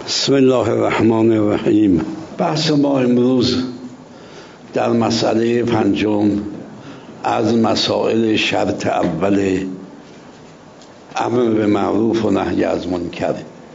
بسم الله الرحمن الرحیم. بحث ما امروز در مسئله پنجم از مسائل شرط اول امر به معروف و نهی از منکر.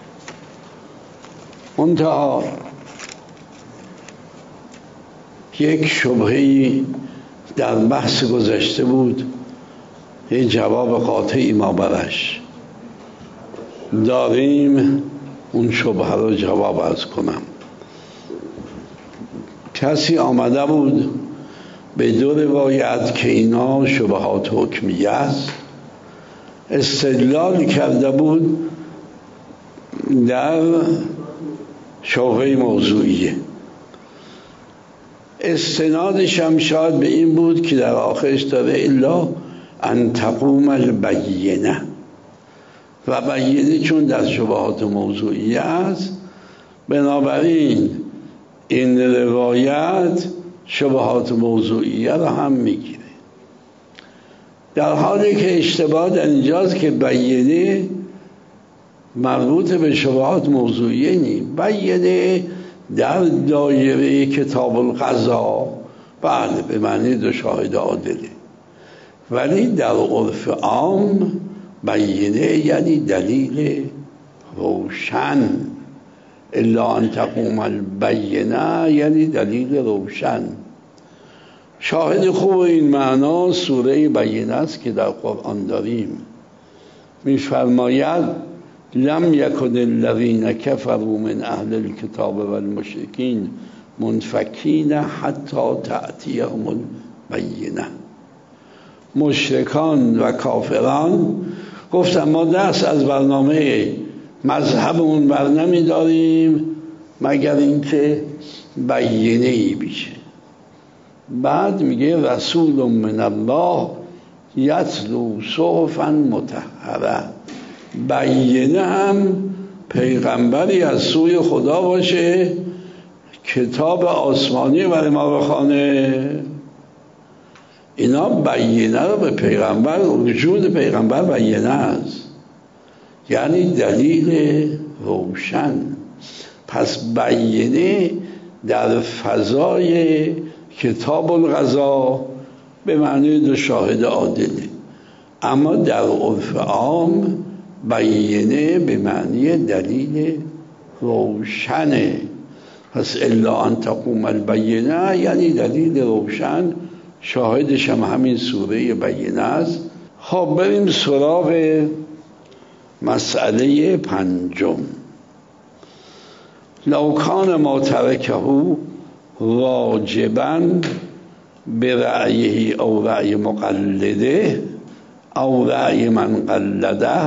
منتها یک شبهه‌ای در بحث گذشته بود، یک جواب قاطعی ما برش داریم، اون شبهه رو جواب عرض کنم. کسی آمده بود به دو روایت که اینا شبهات حکمیه است استدلال کرده بود در شبهه موضوعیه. استنادش هم شاید به این بود که در آخرش داره الا ان تقوم البینه، و بینه چون در شبهات موضوعیه است، بنابراین این روایت شبهات موضوعیه را هم میگیره، در حالی که اشتباه در اینجاست که بینه مربوط به شبهات موضوعیه نیست. بینه در دایره کتاب القضا بله به معنی دو شاهد عادله، ولی در عرف عام بینه یعنی دلیل روشن. الا ان تقوم البینه یعنی دلیل روشن. شاهد خوب این معنا سوره بینه است که در قرآن داریم. می‌فرماید لم یکن الذین کفروا من اهل الکتاب والمشرکین منفکین حتی تأتیهم البینه. مشرکان و کافران گفتن ما دست از برنامه مذهبمون بر نمی داریم مگر اینکه بینه‌ای بشه. بعد میگه رسول من الله یتلو صحفا مطهره. بینه هم پیغمبری از سوی خدا باشه کتاب آسمانی برای ما بخوانه. اینا بینه رو به پیغمبر، وجود پیغمبر بینه است، یعنی دلیل روشن. پس بینه در فضای کتاب القضا به معنی دو شاهد عادله، اما در عرف عام بینه به معنی دلیل روشنه. پس الا ان تقوم البینه یعنی دلیل روشن، شاهدش هم همین سوره بینه است. خب بریم سراغ مسئله پنجم. لو کان ما ترکه واجبا برأیه او رأی مقلده او رأی من قلده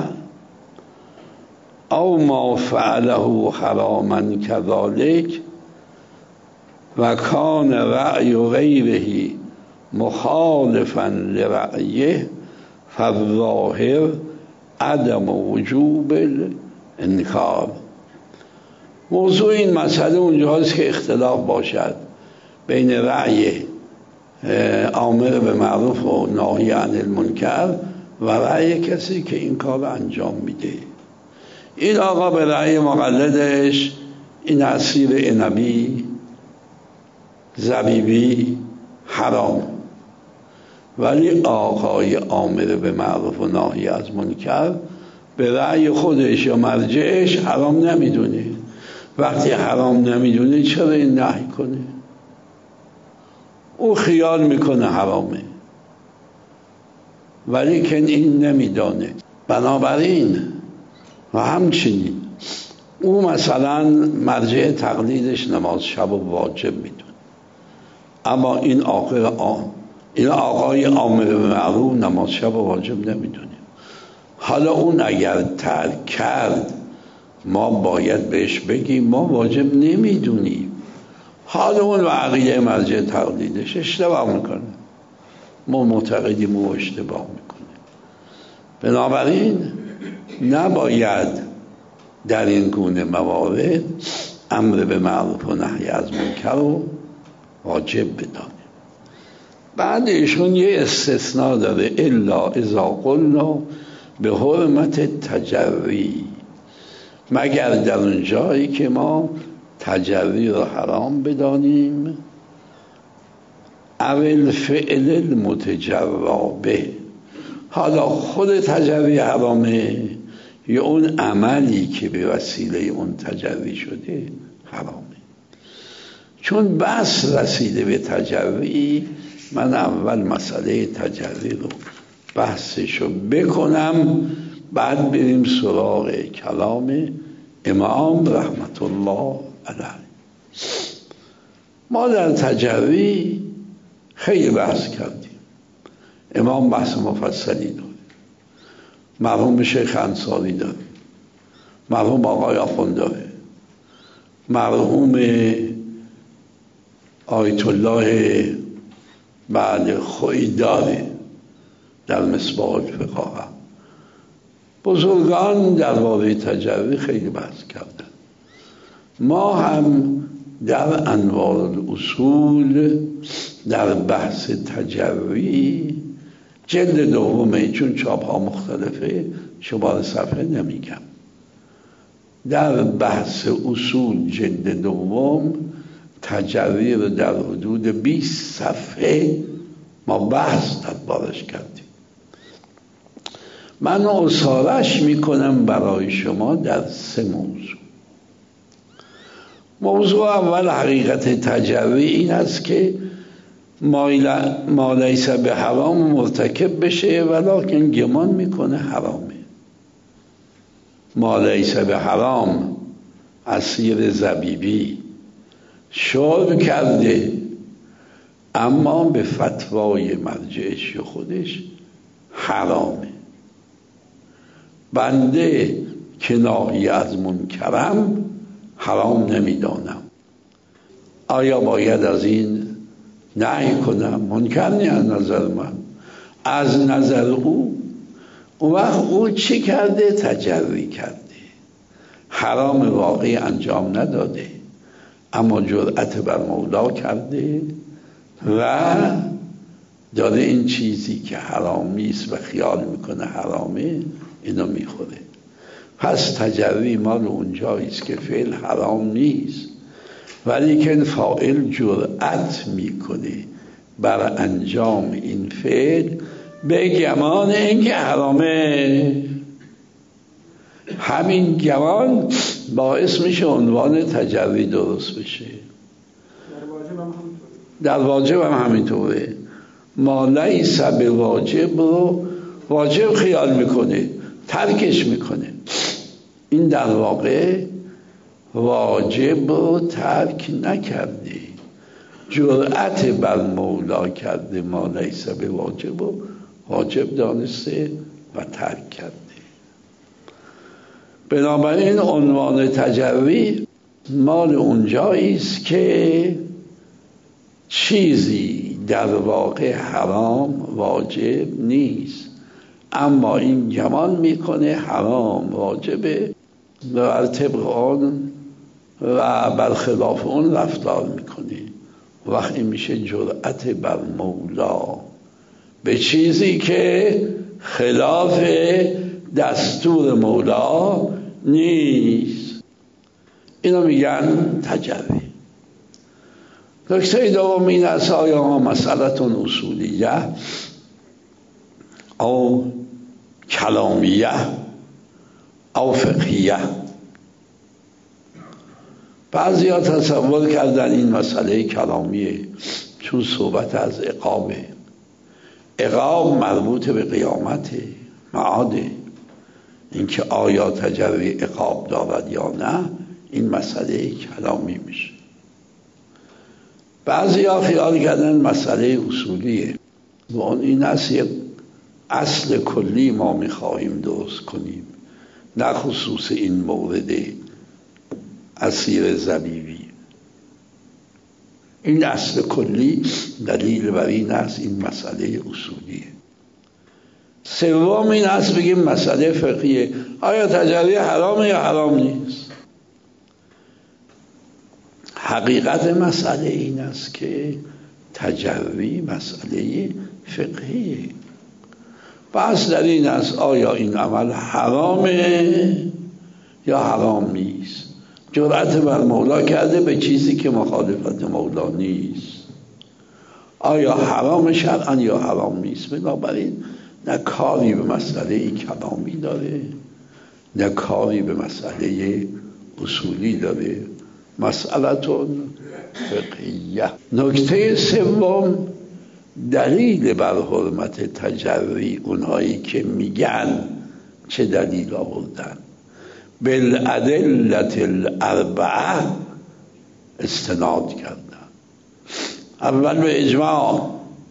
او ما فعله حراما كذلك و کان رأی غیره مخالفا لرأیه فالظاهر عدم وجوب الانکار. موضوع این مسئله اونجاست که اختلاف باشد بین رأی آمر به معروف و ناهی عن المنکر و رأی کسی که این کار انجام میده. این آقا به رأی مقلدش این عصیر عنبی زبیبی حرام، ولی آقای آمر به معروف و ناهی از منکر به رأی خودش یا مرجعش حرام نمیدونه. وقتی حرام نمیدونه چرا این نهی کنه؟ او خیال میکنه حرامه ولی که این نمیدانه. بنابراین و همچنین او مثلا مرجع تقلیدش نماز شب و واجب میدونه، اما این آقای آمر به معروف نماز شب و واجب نمیدونه. حالا اون اگر ترک کرد ما باید بهش بگیم ما واجب نمیدونیم. حالا اون و عقیده مرجع تقلیدش اشتباه میکنه، ما معتقدیم او اشتباه میکنه. بنابراین نباید در این گونه موارد امر به معروف و نهی از منکر رو واجب بدانه. بعد ایشون یه استثناء داره الا اذا قلنا به حرمت تجری. مگر در اون جایی که ما تجری رو حرام بدانیم اول فعل المتجرا به، حالا خود تجری حرامه یا اون عملی که به وسیله اون تجری شده حرامه. چون بحث رسیده به تجری، من اول مسئله تجری رو بحثشو بکنم، بعد بریم سراغ کلام امام رحمت الله علیه. ما در تجری خیلی بحث کردیم، امام بحث مفصلی داره، مرحوم شیخ انصاری داره، مرحوم آقای آخوند داره، مرحوم آیت الله خویی داره در مصباح الفقاهه. بزرگان درباره تجری خیلی بحث کردن. ما هم در انوار الاصول در بحث تجری جلد دومه، چون چاپ ها مختلفه شماره صفحه نمیگم، در بحث اصول جلد دوم تجری رو در حدود 20 صفحه ما بحث دربارش کردیم. من اصالش میکنم برای شما در 3 موضوع. موضوع اول حقیقت تجری این است که ما لیس به حرام مرتکب بشه ولکن گمان میکنه حرامه. ما لیس به حرام عصیر زبیبی شرب کرده اما به فتوای مرجعش خودش حرامه. بنده که ناهی از منکرم حرام نمیدانم، آیا باید از این نهی کنم؟ منکر نه از نظر من، از نظر او. اون وقت او چی کرده؟ تجری کرده، حرام واقعی انجام نداده اما جرأت بر مولا کرده و داره این چیزی که حرام نیست و خیال میکنه حرامه اینو میخوره. پس تجری مال اونجاییست که فعل حرام نیست ولی که فاعل جرأت میکنه بر انجام این فعل به گمان اینکه حرامه. همین گمان باعث میشه عنوان تجری درست بشه. در واجب هم همینطوره. ما لیس به واجب رو واجب خیال میکنه، ترکش میکنه. این در واقع واجب رو ترک نکرده، جرأت بر مولا کرده. ما لیس به واجب رو واجب دانسته و ترک کرده. بنابراین عنوان تجری مال اونجاییست که چیزی در واقع حرام واجب نیست اما این گمان میکنه حرام واجبه و بر طبق آن و برخلاف اون رفتار میکنه. وقتی میشه جرأت بر مولا به چیزی که خلاف دستور مولا نیست. اینو میگن تجری. نکته دوم این است آیا مسئلتون اصولیه او کلامیه او فقهیه. بعضی ها تصور کردن این مسئله کلامیه چون صحبت از عقابه. عقاب مربوط به قیامته، معاده. اینکه آیا تجری عقاب دارد یا نه این مسئله کلامی میشه. بعضی ها خیال کردن مسئله اصولیه و اون این است یک اصل کلی ما میخواهیم درست کنیم، نه خصوص این مورد عصیر زبیبی. این اصل کلی دلیل بر این است این مسئله اصولیه. سوم این است بگیم مسئله فقهیه، آیا تجری حرامه یا حرام نیست. حقیقت مسئله این است که تجری مسئله فقهیه. پس در این است آیا این عمل حرامه یا حرام نیست. جرأت بر مولا کرده به چیزی که مخالفت مولا نیست. آیا حرام شرعاً یا حرام نیست؟ بنابراین نه کاری به مسئله کلامی داره، نه کاری به مسئله اصولی داره. مسئلتون فقهیه. نکته سوم، دلیل بر حرمت تجری. اونهایی که میگن چه دلیل آوردن؟ بالادلة الاربعه استناد کردن. اول به اجماع،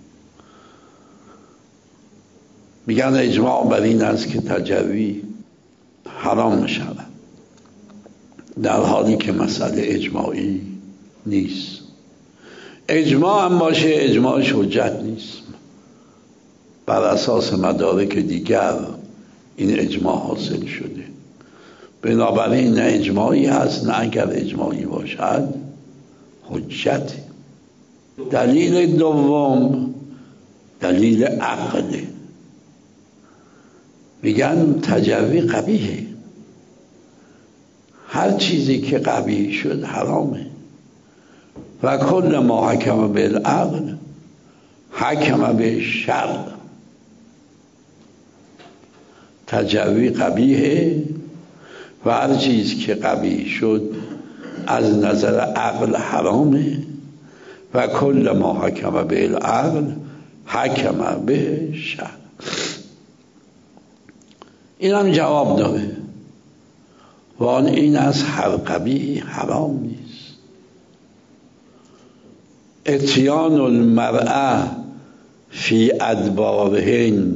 میگن اجماع بر این است که تجری حرام شود، در حالی که مسئله اجماعی نیست. اجماع هم باشه، اجماعش حجت نیست، بر اساس مدارک دیگر این اجماع حاصل شده. بنابراین نه اجماعی هست، نه اگر اجماعی باشد حجت. دلیل دوم دلیل عقله. میگن تجری قبیحه، هر چیزی که قبیح شد حرامه. و کل ما حکم بالعقل حکم بالشرع. تجری قبیحه و هر چیز که قبیح شد از نظر عقل حرامه. و کل ما حکم بالعقل حکم بالشرع. این هم جواب داره، و آن این از هر قبیح حرام نیست. اتیان المرأة فی ادبارهن،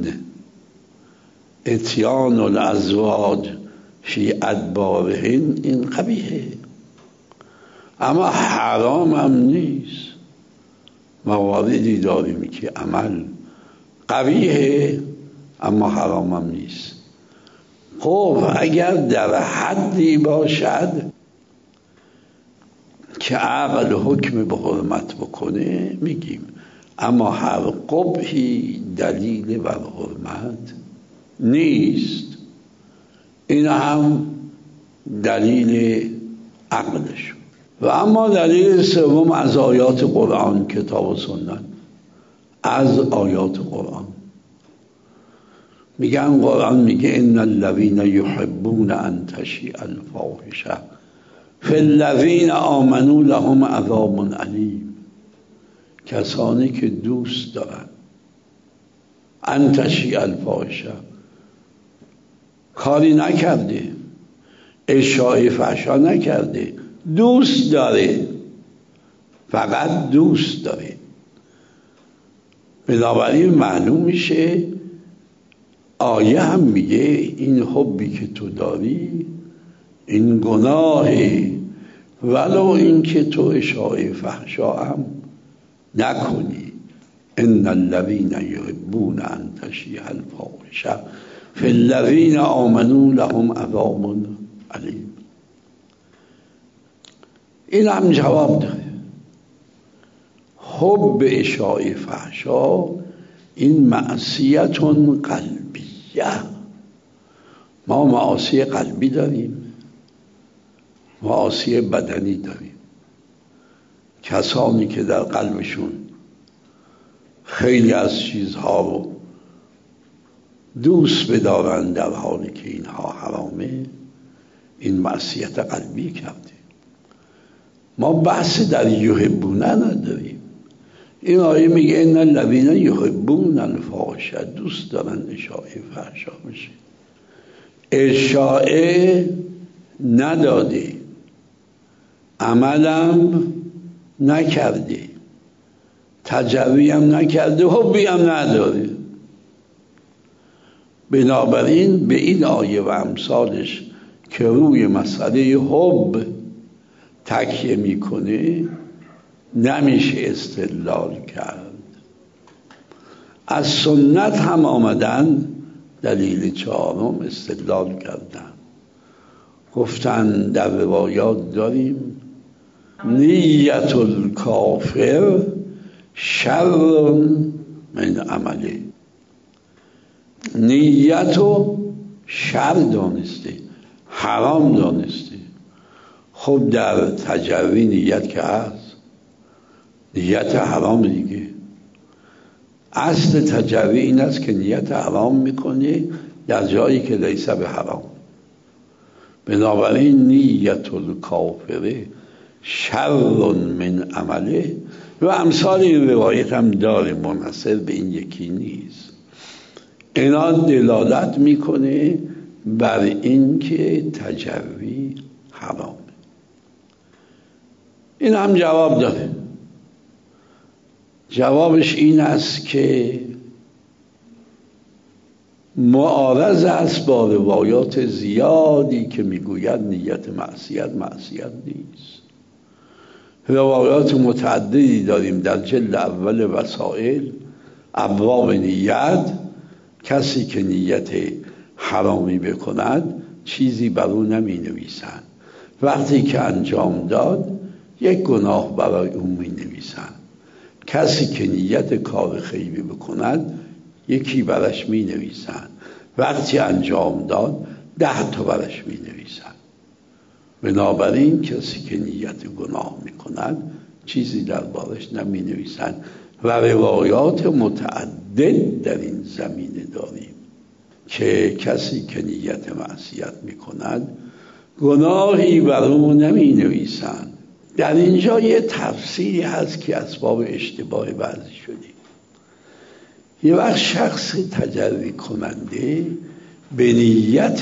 اتیان الازواج فی ادبارهن، این قبیحه، اما حرام هم نیست. مواردی داریم که عمل قبیحه اما حرام هم نیست. خب اگر در حدی باشد که عقل حکم به حرمت بکنه میگیم، اما هر قبحی دلیل بر حرمت نیست. این هم دلیل عقلش. و اما دلیل سوم از آیات قرآن، کتاب و سنت، از آیات قرآن. میگن قرآن میگه ان الذین یحبون ان تشیع الفاحشه فی الذین آمنوا لهم عذاب علیم. کسانی که دوست دارن ان تشیع الفاحشه، کاری نکرده، اشاعه فحشا نکرده، دوست داره، فقط دوست داره. بنابراین معلوم میشه آیه هم میگه این حبی که تو داری این گناهه، ولو این که تو اشاعه فحشا هم نکنی. ان الذین یحبون ان تشیع الفاحشه فی الذین آمنوا لهم عذاب علیم. این هم جواب داره. حب اشاعه فحشا این معصیت قلبیه. ما معاصی قلبی داریم، معاصی بدنی داریم. کسانی که در قلبشون خیلی از چیزها رو دوست بدارن در حالی که اینها حرامه، این معصیت قلبی کرده. ما بحث در یحبونه نداریم. این آیه میگه ان الذین یحبون الفاحشه، دوست دارن اشاعه فحشا بشه. اشاعه نداده، عملم نکرده، تجری هم نکرده، حبی هم نداره. بنابراین به این آیه و امثالش که روی مسئله حب تکیه میکنه نمیشه استدلال کرد. از سنت هم آمدن دلیل چهارم استدلال کردن. گفتن در روایات داریم نیت الکافر شر من عمله. نیت و شر دانسته، حرام دانستی. خب در تجری نیت که هست، نیت حرام دیگه. اصل تجری این است که نیت حرام میکنی در جایی که لیس به حرام. بنابراین نیت الکافره شر من عمله و امثال این روایت هم داره، منحصر به این یکی نیست. اینا دلالت میکنه بر این که تجری حرامه. این هم جواب داره. جوابش این است که معارض است با روایات زیادی که میگوید نیت معصیت نیست. روایات متعددی داریم در جلد اول وسائل ابواب نیت. کسی که نیت حرامی بکند چیزی بر او نمی نویسند، وقتی که انجام داد یک گناه برای او می نویسند. کسی که نیت کار خیری بکند یکی برش می نویسند، وقتی انجام داد 10 تا برش می نویسند. بنابراین کسی که نیت گناه می کند چیزی دربارش نمی نویسند و روایات متعدد در این زمینه داریم که کسی که نیت معصیت می کند گناهی بر او نمی نویسند. در اینجا یه تفسیری هست که اسباب اشتباه بعضی شدیم. یه وقت شخص تجری کننده به نیت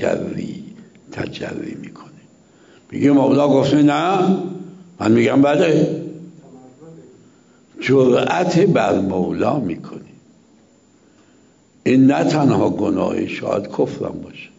تجری میکنه، میگه مولا گفته نه، من میگم بله. جرأت بر مولا میکنی. این نه تنها گناه، شاید کفرم باشه.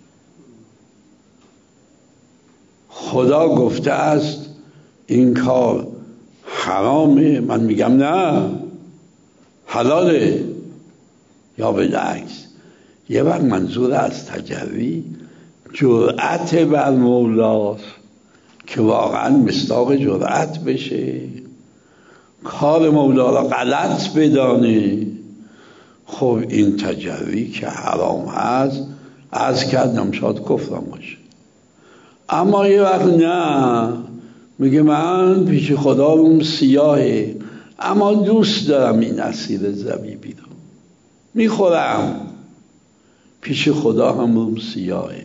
خدا گفته است این کار حرامه، من میگم نه حلاله. یا بالعکس، یه وقت منظور از تجری جرأت بر مولاست که واقعا مصداق جرأت بشه، کار مولا را غلط بدانه. خب این تجری که حرام هست، عرض کردم شاید کفرم باشه. اما یه وقت نه، میگه من پیش خدا روم سیاهه اما دوست دارم این عصیر زبیبی رو میخورم، پیش خدا هم روم سیاهه.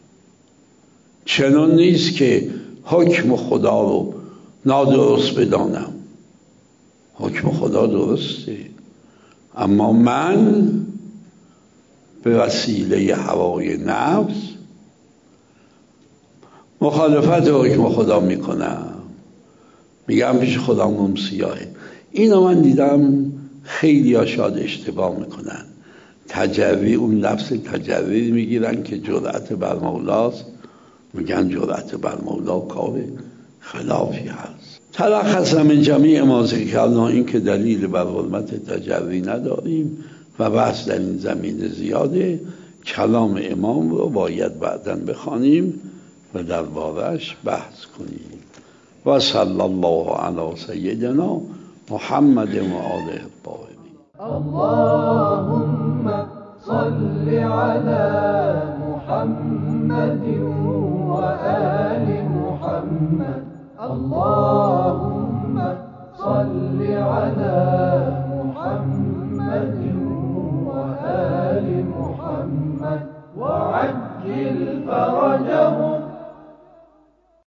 چنان نیست که حکم خدا رو نادرست بدانم، حکم خدا درسته، اما من به وسیله هوای نفس مخالفت حکم خدا میکنم، میگم پیش خدا روم سیاهه. اینو من دیدم خیلی ها شاید اشتباه میکنن. تجری، اون لفظ تجری میگیرن که جرأت بر مولاست، میگن جرأت بر مولا کار خلافی هست. تلخص من جمعی ما ذکر کردن این که دلیل بر حرمت تجری نداریم و بحث در این زمینه زیاده. کلام امام رو باید بعداً بخوانیم و دربارش بحث کنیم. و صلی الله علی سیدنا محمد و آله الطاهرین. اللهم صل على محمد و آل محمد.